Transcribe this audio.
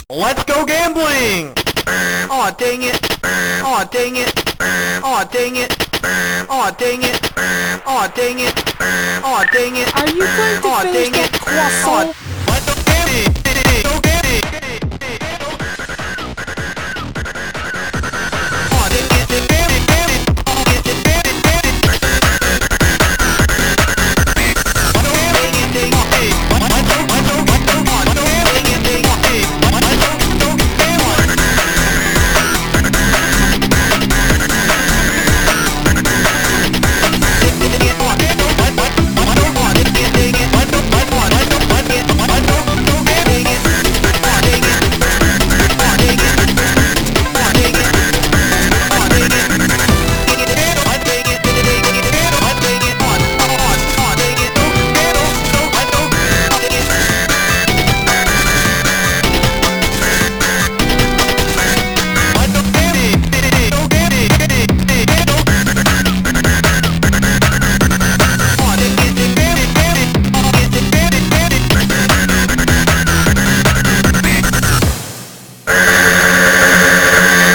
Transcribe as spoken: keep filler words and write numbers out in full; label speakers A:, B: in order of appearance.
A: Let's go gambling! Aw, dang it! Aw, dang it! Aw, dang it! Aw, dang it! Aw, dang it! Aw, dang it!
B: Are you going to
A: Aw,
B: finish
A: dang
B: that
A: it!
B: croissant?